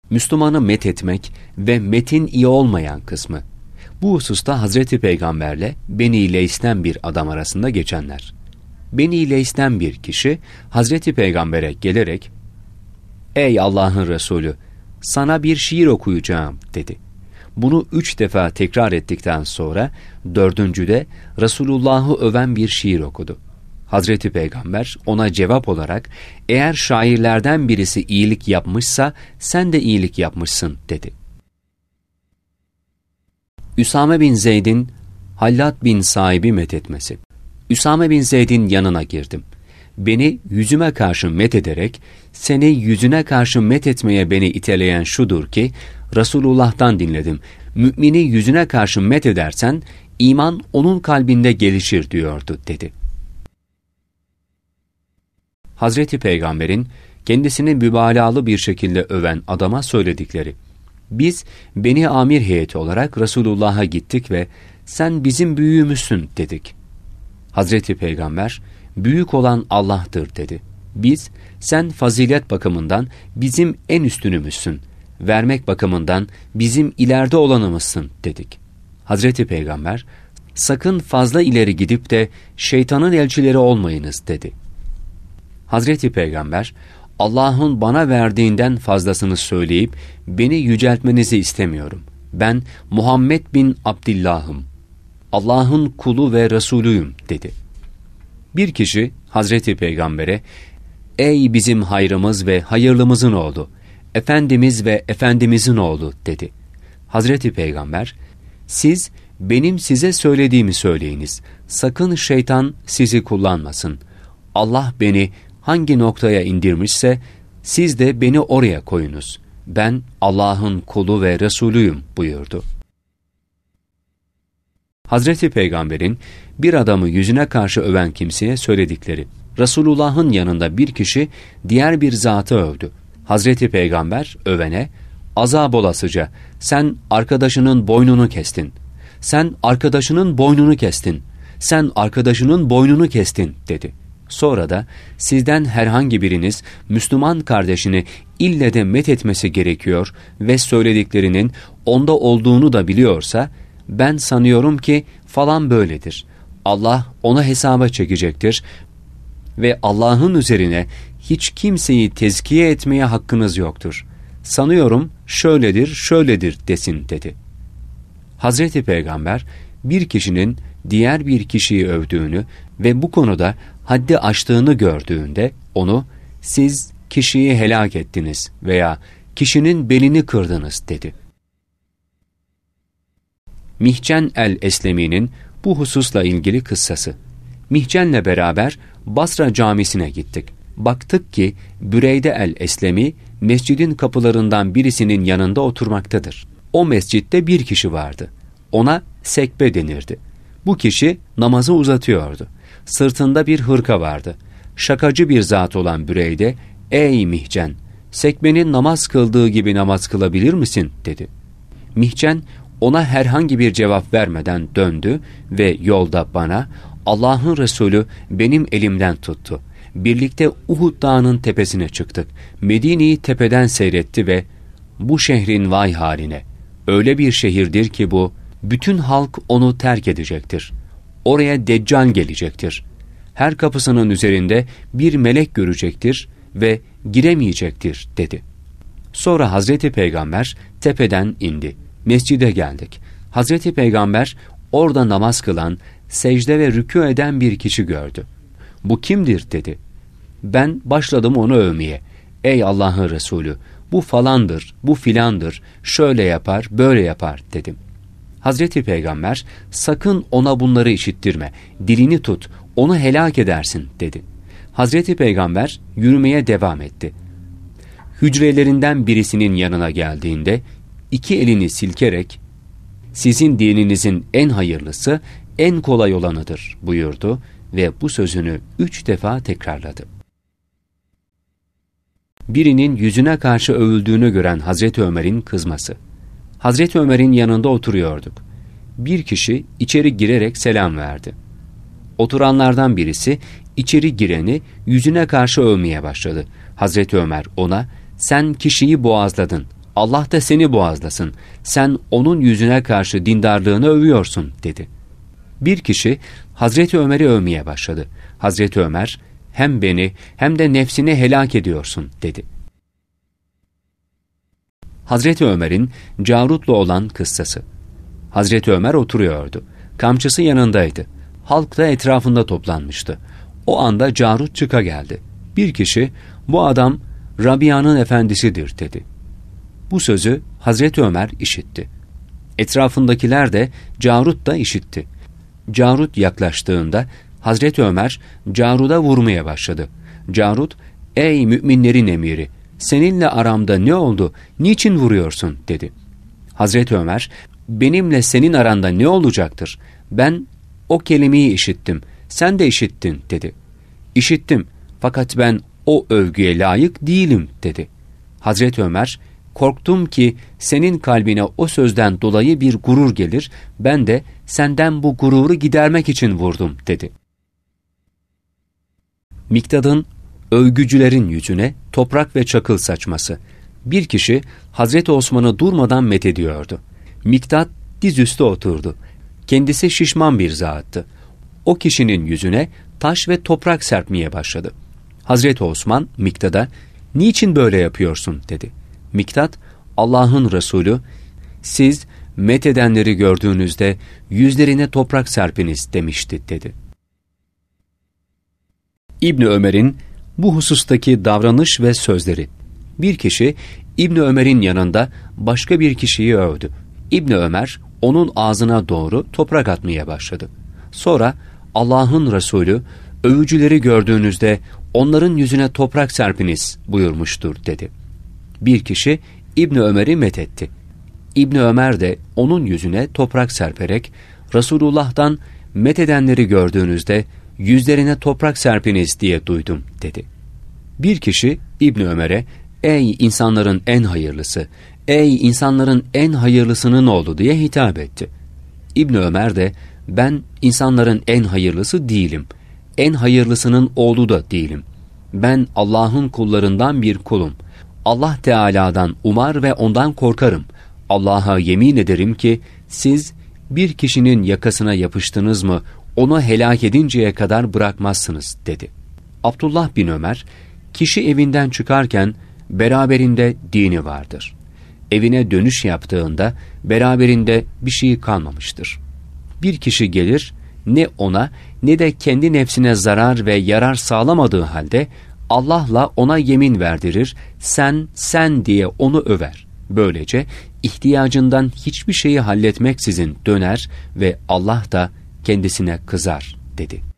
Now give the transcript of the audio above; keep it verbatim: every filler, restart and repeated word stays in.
Müslümanı methetmek ve metin iyi olmayan kısmı. Bu hususta Hazreti Peygamberle Beni Leys'ten bir adam arasında geçenler. Beni Leys'ten bir kişi Hazreti Peygamber'e gelerek "Ey Allah'ın Resulü, sana bir şiir okuyacağım," dedi. Bunu üç defa tekrar ettikten sonra dördüncüde Resulullah'ı öven bir şiir okudu. Hazreti Peygamber ona cevap olarak "Eğer şairlerden birisi iyilik yapmışsa sen de iyilik yapmışsın," dedi. Üsame bin Zeyd'in Hallat bin Saib'i methetmesi. Üsame bin Zeyd'in yanına girdim. Beni yüzüme karşı methederek, seni yüzüne karşı methetmeye beni iteleyen şudur ki, Resulullah'tan dinledim. Mümini yüzüne karşı methedersen, iman onun kalbinde gelişir diyordu, dedi. Hazreti Peygamber'in kendisini mübalağalı bir şekilde öven adama söyledikleri. Biz Beni Amir heyeti olarak Resulullah'a gittik ve sen bizim büyüğümüzsün dedik. Hazreti Peygamber büyük olan Allah'tır dedi. Biz sen fazilet bakımından bizim en üstünümüzsün, vermek bakımından bizim ileride olanımızsın dedik. Hazreti Peygamber sakın fazla ileri gidip de şeytanın elçileri olmayınız dedi. Hazreti Peygamber Allah'ın bana verdiğinden fazlasını söyleyip beni yüceltmenizi istemiyorum. Ben Muhammed bin Abdillah'ım. Allah'ın kulu ve Resulüyüm dedi. Bir kişi Hazreti Peygamber'e ey bizim hayrımız ve hayırlımızın oğlu, Efendimiz ve Efendimizin oğlu dedi. Hazreti Peygamber siz benim size söylediğimi söyleyiniz. Sakın şeytan sizi kullanmasın. Allah beni hangi noktaya indirmişse siz de beni oraya koyunuz. Ben Allah'ın kulu ve Resulüyüm buyurdu. Hazreti Peygamber'in bir adamı yüzüne karşı öven kimseye söyledikleri. Resulullah'ın yanında bir kişi diğer bir zatı övdü. Hazreti Peygamber övene, azap olasıca sen arkadaşının boynunu kestin. Sen arkadaşının boynunu kestin. Sen arkadaşının boynunu kestin dedi. Sonra da sizden herhangi biriniz Müslüman kardeşini ille de methetmesi gerekiyor ve söylediklerinin onda olduğunu da biliyorsa, ben sanıyorum ki falan böyledir. Allah ona hesaba çekecektir ve Allah'ın üzerine hiç kimseyi tezkiye etmeye hakkınız yoktur. Sanıyorum şöyledir, şöyledir desin dedi. Hazreti Peygamber bir kişinin diğer bir kişiyi övdüğünü ve bu konuda haddi aştığını gördüğünde onu siz kişiyi helak ettiniz veya kişinin belini kırdınız dedi. Mihcen el-Eslemi'nin bu hususla ilgili kıssası. Mihcen'le beraber Basra camisine gittik. Baktık ki Büreyde el-Eslemi mescidin kapılarından birisinin yanında oturmaktadır. O mescitte bir kişi vardı. Ona sekbe denirdi. Bu kişi namazı uzatıyordu. Sırtında bir hırka vardı. Şakacı bir zat olan Büreyde, ''Ey Mihcen, sekbenin namaz kıldığı gibi namaz kılabilir misin?'' dedi. Mihcen ona herhangi bir cevap vermeden döndü ve yolda bana, ''Allah'ın Resulü benim elimden tuttu. Birlikte Uhud Dağı'nın tepesine çıktık. Medine'yi tepeden seyretti ve bu şehrin vay haline. Öyle bir şehirdir ki bu, bütün halk onu terk edecektir. Oraya Deccal gelecektir. Her kapısının üzerinde bir melek görecektir ve giremeyecektir,'' dedi. Sonra Hazreti Peygamber tepeden indi. Mescide geldik. Hazreti Peygamber orada namaz kılan, secde ve rükû eden bir kişi gördü. ''Bu kimdir?'' dedi. Ben başladım onu övmeye. ''Ey Allah'ın Resulü, bu falandır, bu filandır, şöyle yapar, böyle yapar,'' dedim. Hazreti Peygamber, ''Sakın ona bunları işittirme, dilini tut, onu helak edersin,'' dedi. Hazreti Peygamber yürümeye devam etti. Hücrelerinden birisinin yanına geldiğinde, iki elini silkerek, ''Sizin dininizin en hayırlısı, en kolay olanıdır,'' buyurdu ve bu sözünü üç defa tekrarladı. Birinin yüzüne karşı övüldüğünü gören Hazreti Ömer'in kızması. Hazreti Ömer'in yanında oturuyorduk. Bir kişi içeri girerek selam verdi. Oturanlardan birisi içeri gireni yüzüne karşı övmeye başladı. Hazreti Ömer ona, ''Sen kişiyi boğazladın. Allah da seni boğazlasın. Sen onun yüzüne karşı dindarlığını övüyorsun dedi. Bir kişi Hazreti Ömer'i övmeye başladı. Hazreti Ömer, hem beni hem de nefsini helak ediyorsun dedi. Hazreti Ömer'in Carut'la olan kıssası. Hazreti Ömer oturuyordu. Kamçısı yanındaydı. Halk da etrafında toplanmıştı. O anda Carut çıka geldi. Bir kişi, bu adam Rabia'nın efendisidir dedi. Bu sözü Hazreti Ömer işitti. Etrafındakiler de Carut da işitti. Carut yaklaştığında Hazreti Ömer Carut'a vurmaya başladı. Carut, ey müminlerin emiri, seninle aramda ne oldu, niçin vuruyorsun dedi. Hazreti Ömer, benimle senin aranda ne olacaktır? Ben o kelimeyi işittim, sen de işittin dedi. İşittim, fakat ben o övgüye layık değilim dedi. Hazreti Ömer, korktum ki senin kalbine o sözden dolayı bir gurur gelir, ben de senden bu gururu gidermek için vurdum dedi. Miktad'ın övgücülerin yüzüne toprak ve çakıl saçması. Bir kişi Hazreti Osman'ı durmadan methediyordu. Miktad dizüstü oturdu. Kendisi şişman bir zattı. O kişinin yüzüne taş ve toprak serpmeye başladı. Hazreti Osman Miktad'a, niçin böyle yapıyorsun dedi. Miktad, Allah'ın Resulü, siz methedenleri gördüğünüzde yüzlerine toprak serpiniz demişti dedi. İbni Ömer'in bu husustaki davranış ve sözleri. Bir kişi İbni Ömer'in yanında başka bir kişiyi övdü. İbni Ömer onun ağzına doğru toprak atmaya başladı. Sonra Allah'ın Resulü, övücüleri gördüğünüzde onların yüzüne toprak serpiniz buyurmuştur dedi. Bir kişi İbni Ömer'i methetti. İbni Ömer de onun yüzüne toprak serperek Resulullah'tan methedenleri gördüğünüzde yüzlerine toprak serpiniz diye duydum dedi. Bir kişi İbni Ömer'e, ey insanların en hayırlısı, ey insanların en hayırlısının oğlu diye hitap etti. İbni Ömer de, ben insanların en hayırlısı değilim, en hayırlısının oğlu da değilim. Ben Allah'ın kullarından bir kulum. Allah Teala'dan umar ve ondan korkarım. Allah'a yemin ederim ki siz bir kişinin yakasına yapıştınız mı onu helak edinceye kadar bırakmazsınız dedi. Abdullah bin Ömer, kişi evinden çıkarken beraberinde dini vardır. Evine dönüş yaptığında beraberinde bir şey kalmamıştır. Bir kişi gelir, ne ona ne de kendi nefsine zarar ve yarar sağlamadığı halde Allah'la ona yemin verdirir, sen sen diye onu över. Böylece ihtiyacından hiçbir şeyi halletmeksizin döner ve Allah da kendisine kızar dedi.